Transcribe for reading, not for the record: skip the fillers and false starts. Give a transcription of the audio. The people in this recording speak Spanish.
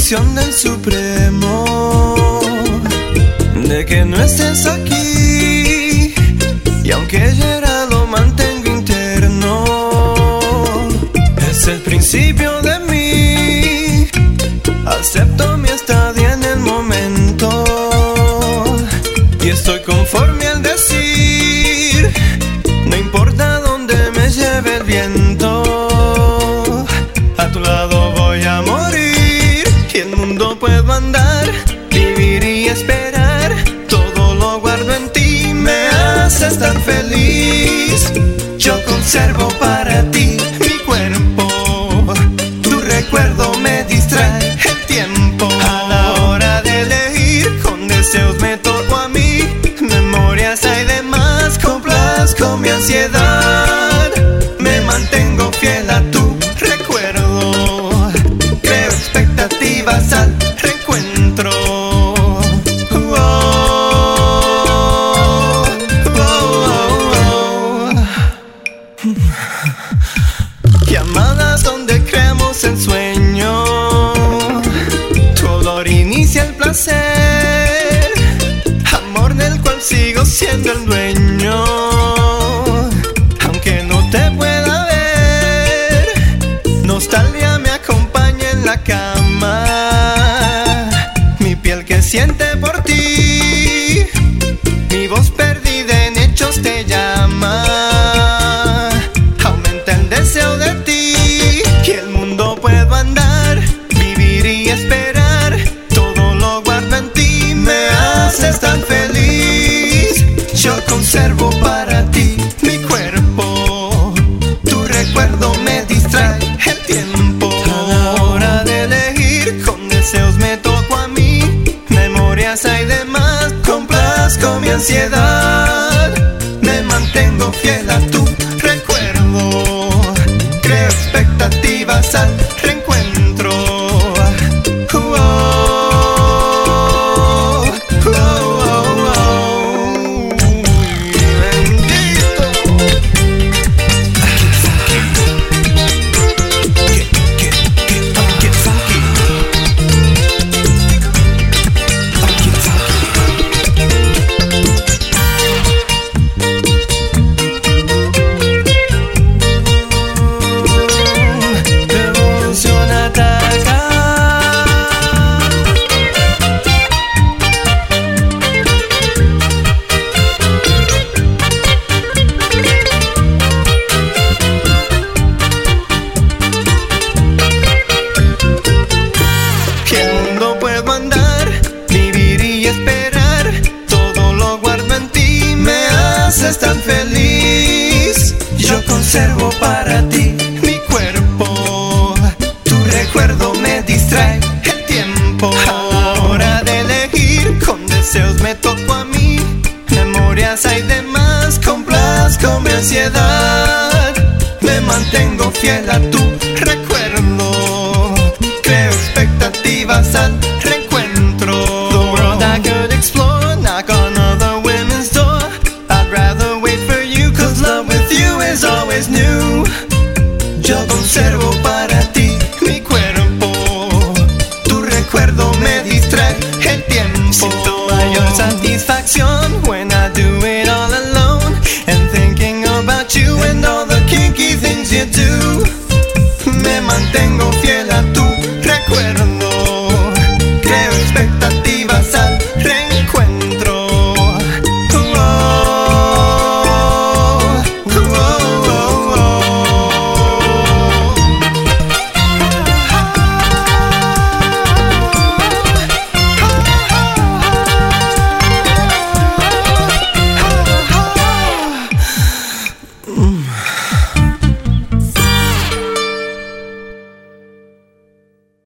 bendición del Supremo de que no estés aquí, y aunque hiera lo mantengo interno. Es el principio de mí, acepto mi estadía en el momento, y estoy conforme al decir, no importa dónde me lleve el viento, a tu lado voy a morir, y el mundo puedo andar, vivir y esperar, todo lo guardo en ti, me haces tan feliz. Yo conservo para ti mi cuerpo, tu recuerdo me distrae el tiempo. A la hora de elegir, con deseos me toco a mí, memorias hay de más, complazco mi ansiedad, me mantengo fiel a tu recuerdo, creo expectativas al reencuentro. Llamadas donde creamos el sueño, tu olor inicia el placer, amor del cual sigo siendo el dueño, aunque no te pueda ver, nostalgia me acompaña en la cama, mi piel que siente por ti, mi voz perdida en hechos te llama, aumenta el deseo de ti, y el mundo puedo andar, vivir y esperar, todo lo guardo en ti, me haces tan feliz. Yo conservo para ti mi cuerpo, tu recuerdo me distrae el tiempo. A la hora de elegir, con deseos me toco a mí, memorias hay de más, complazco mi ansiedad, me mantengo fiel a tu recuerdo, creo expectativas al reencuentro. Tan feliz, yo conservo para ti mi cuerpo, tu recuerdo me distrae el tiempo. A la hora de elegir, con deseos me toco a mí, memorias hay de más, complazco mi ansiedad, me mantengo fiel a tu